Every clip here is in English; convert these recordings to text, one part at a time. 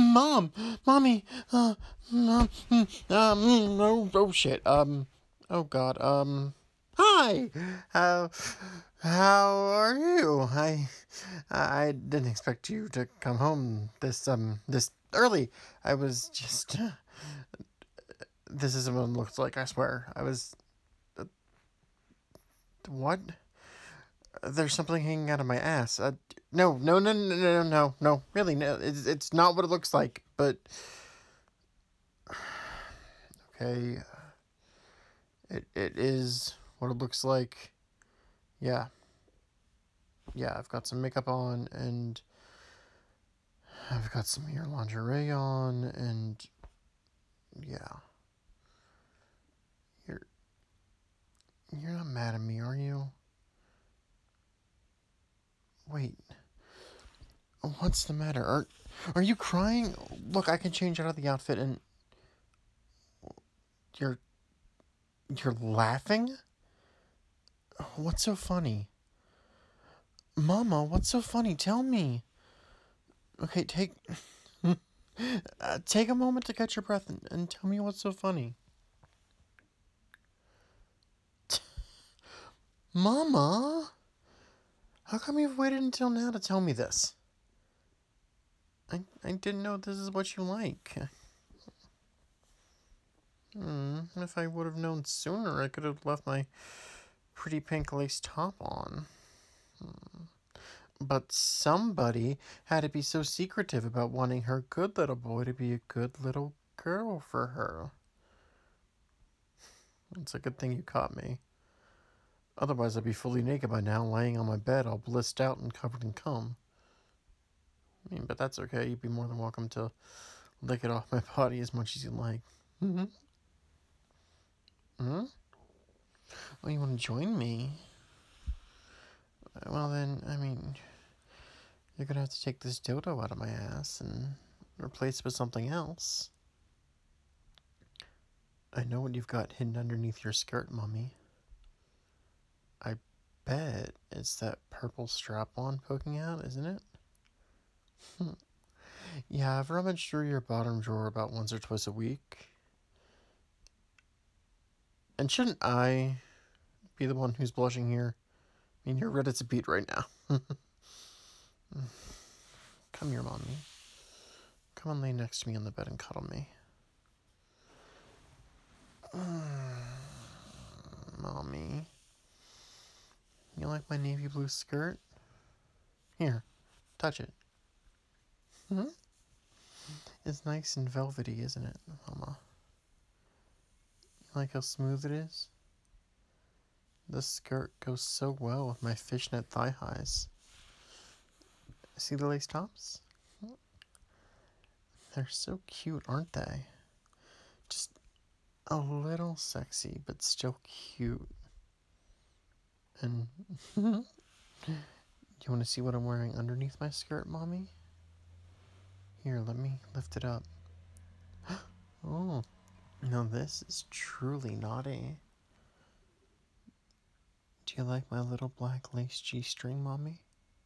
Mommy, oh shit, oh god, hi, how are you? I didn't expect you to come home this early. I was just, this isn't what it looks like, I swear. What? There's something hanging out of my ass. No, really, no, it's not what it looks like, but, okay, it is what it looks like. Yeah. Yeah, I've got some makeup on, and I've got some of your lingerie on, and yeah. You're you're not mad at me, are you? Wait. What's the matter? Are you crying? Look, I can change out of the outfit, and you're you're laughing? What's so funny? Mama, what's so funny? Tell me. Okay, take a moment to catch your breath and tell me what's so funny. Mama, how come you've waited until now to tell me this? I didn't know this is what you like. If I would have known sooner, I could have left my pretty pink lace top on. But somebody had to be so secretive about wanting her good little boy to be a good little girl for her. It's a good thing you caught me. Otherwise, I'd be fully naked by now, laying on my bed, all blissed out and covered in cum. But that's okay. You'd be more than welcome to lick it off my body as much as you like. Mm-hmm. Hmm? Oh, you want to join me? Well, then, you're gonna have to take this dildo out of my ass and replace it with something else. I know what you've got hidden underneath your skirt, Mommy. I bet it's that purple strap-on poking out, isn't it? Yeah, I've rummaged through your bottom drawer about once or twice a week. And shouldn't I be the one who's blushing here? You're red as a beet right now. Come here, Mommy. Come and lay next to me on the bed and cuddle me. Mommy. You like my navy blue skirt? Here, touch it. It's nice and velvety, isn't it, Mama? You like how smooth it is? This skirt goes so well with my fishnet thigh highs. See the lace tops? They're so cute, aren't they? Just a little sexy, but still cute. And you want to see what I'm wearing underneath my skirt, Mommy? Here, let me lift it up. Oh, now this is truly naughty. Do you like my little black lace G-string, Mommy?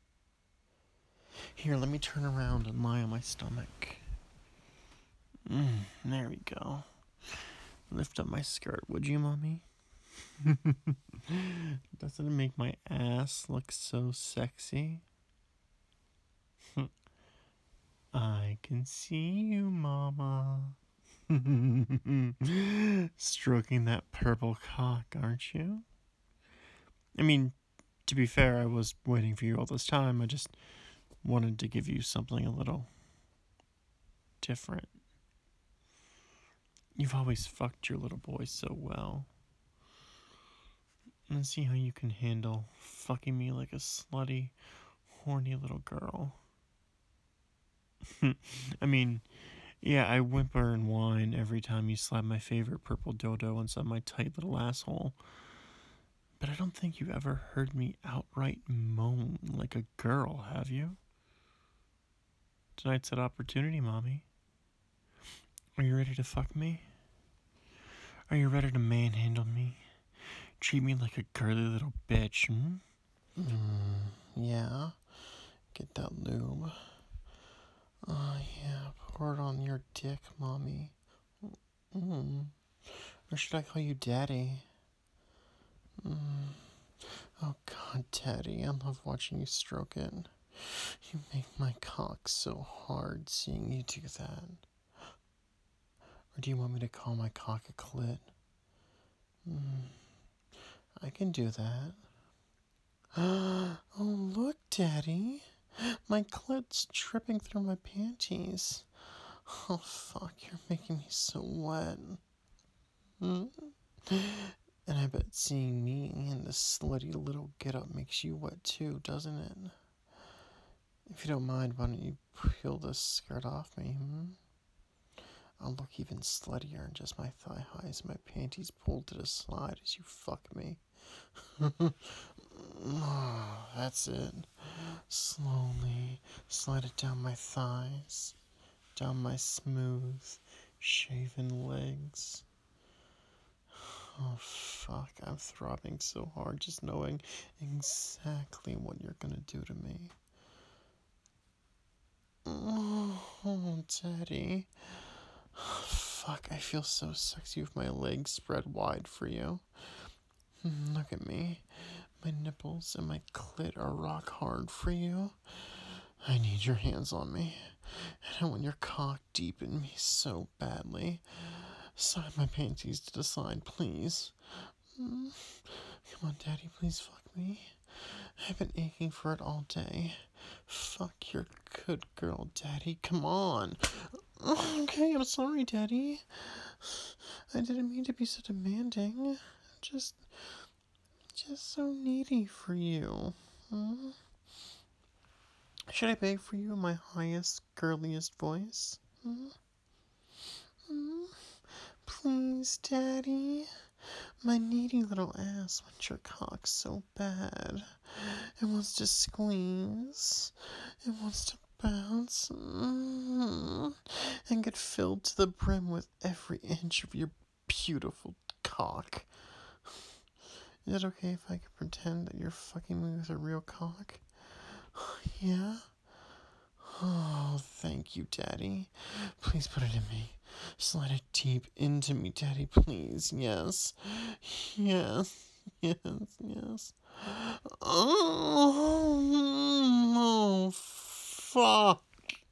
Here, let me turn around and lie on my stomach. There we go. Lift up my skirt, would you, Mommy? Doesn't it make my ass look so sexy? I can see you, Mama. Stroking that purple cock, aren't you? To be fair, I was waiting for you all this time. I just wanted to give you something a little different. You've always fucked your little boy so well. Let's see how you can handle fucking me like a slutty, horny little girl. Yeah, I whimper and whine every time you slap my favorite purple dildo inside my tight little asshole. But I don't think you've ever heard me outright moan like a girl, have you? Tonight's that opportunity, Mommy. Are you ready to fuck me? Are you ready to manhandle me? Treat me like a girly little bitch, Yeah. Get that lube. Oh, yeah, pour it on your dick, mommy. Or should I call you daddy? Oh, God, daddy, I love watching you stroke it. You make my cock so hard seeing you do that. Or do you want me to call my cock a clit? I can do that. Oh, look, daddy. My clit's dripping through my panties. Oh, fuck, you're making me so wet. And I bet seeing me in this slutty little getup makes you wet too, doesn't it? If you don't mind, why don't you peel this skirt off me, I'll look even sluttier in just my thigh highs and my panties pulled to the side as you fuck me. Oh, that's it. Slowly slide it down my thighs, down my smooth, shaven legs. Oh, fuck, I'm throbbing so hard just knowing exactly what you're gonna do to me. Oh, Daddy. Fuck, I feel so sexy with my legs spread wide for you. Look at me. My nipples and my clit are rock hard for you. I need your hands on me. And I want your cock deep in me so badly. Slide my panties to the side, please. Come on, Daddy, please fuck me. I've been aching for it all day. Fuck your good girl, Daddy. Come on. Okay, I'm sorry, Daddy. I didn't mean to be so demanding. Just so needy for you. Should I beg for you in my highest, girliest voice? Please, Daddy. My needy little ass wants your cock so bad. It wants to squeeze. It wants to bounce. And get filled to the brim with every inch of your beautiful cock. Is it okay if I could pretend that you're fucking me with a real cock? Yeah? Oh, thank you, Daddy. Please put it in me. Slide it deep into me, Daddy, please. Yes. Yes. Yes. Yes. Oh, fuck.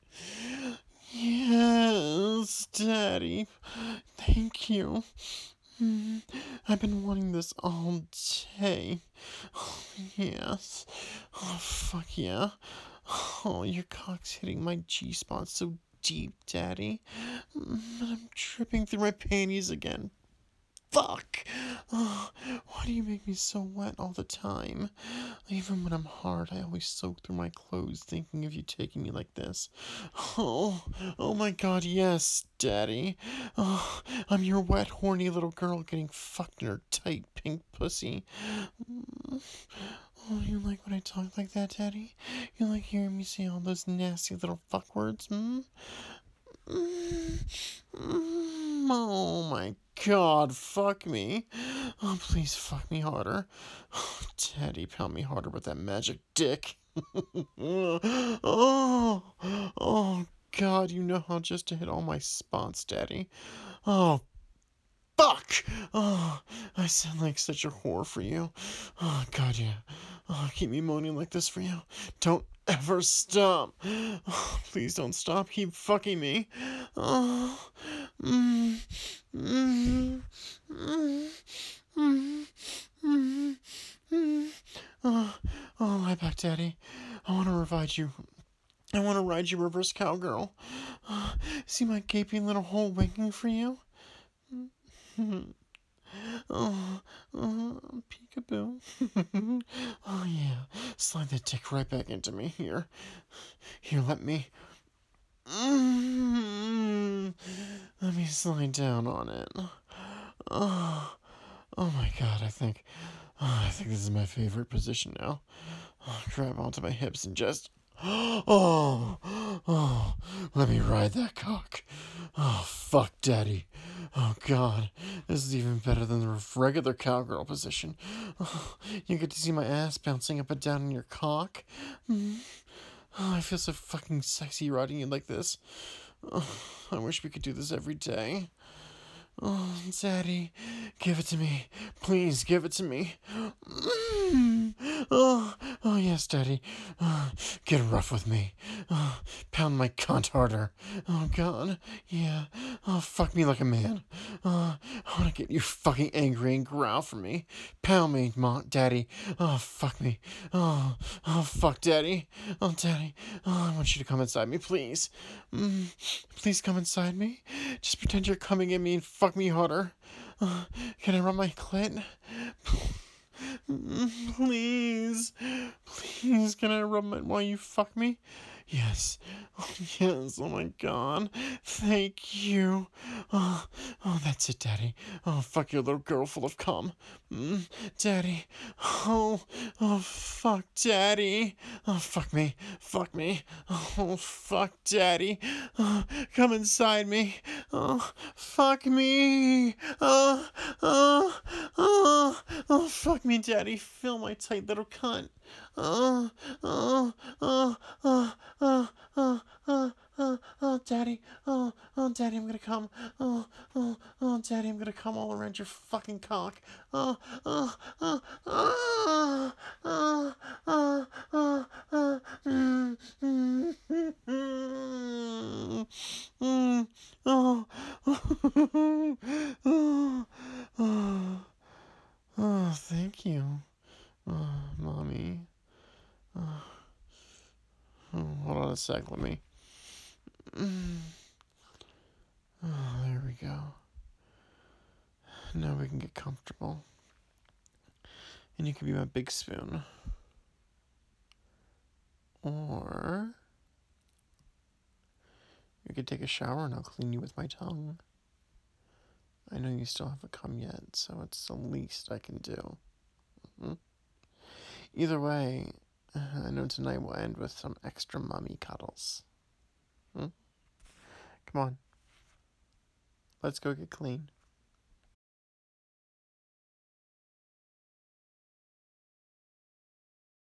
Yes, Daddy. Thank you. I've been wanting this all day. Oh, yes. Oh, fuck yeah. Oh, your cock's hitting my G-spot so deep, Daddy. I'm tripping through my panties again. Fuck! Oh, why do you make me so wet all the time? Even when I'm hard, I always soak through my clothes thinking of you taking me like this. Oh my god, yes, Daddy. Oh, I'm your wet, horny little girl getting fucked in her tight pink pussy. Oh, you like when I talk like that, Daddy? You like hearing me say all those nasty little fuck words, Oh my god, fuck me. Oh, please fuck me harder. Oh, Daddy, pound me harder with that magic dick. Oh, God, you know how just to hit all my spots, Daddy. Oh, fuck! Oh, I sound like such a whore for you. Oh, God, yeah. Oh, keep me moaning like this for you. Don't ever stop. Oh, please don't stop. Keep fucking me. Oh, oh, lie back, Daddy. I want to revive you. I want to ride you reverse cowgirl. See my gaping little hole waiting for you? Peekaboo. Oh, yeah. Slide that dick right back into me. Here, let me. Let me slide down on it. Oh my god, I think this is my favorite position now. Grab onto my hips and just. Let me ride that cock. Oh, fuck, Daddy. Oh, God. This is even better than the regular cowgirl position. Oh, you get to see my ass bouncing up and down in your cock. Oh, I feel so fucking sexy riding you like this. Oh, I wish we could do this every day. Oh, Daddy, give it to me. Please give it to me. Oh, yes, Daddy. Get rough with me. Pound my cunt harder. Oh, God. Yeah. Oh, fuck me like a man. I want to get you fucking angry and growl for me. Pound me, Daddy. Oh, fuck me. Fuck, Daddy. Oh, Daddy. Oh, I want you to come inside me, please. Please come inside me. Just pretend you're coming at me and fuck me harder. Can I rub my clit? Please. Please, can I rub it while you fuck me? Yes. Oh, yes. Oh, my God. Thank you. That's it, Daddy. Oh, fuck your little girl full of cum. Daddy. Oh, fuck, Daddy. Oh, fuck me. Fuck me. Oh, fuck, Daddy. Come inside me. Oh, fuck me. Fuck me, Daddy. Fill my tight little cunt. Daddy. Daddy, I'm gonna come. Daddy, I'm gonna come all around your fucking cock. Oh, oh, oh, oh, oh, oh, oh, oh, thank you, Mommy. Hold on a sec, let me. There we go. Now we can get comfortable. And you can be my big spoon. Or you could take a shower and I'll clean you with my tongue. I know you still haven't come yet, so it's the least I can do. Either way, I know tonight will end with some extra mommy cuddles. Come on. Let's go get clean.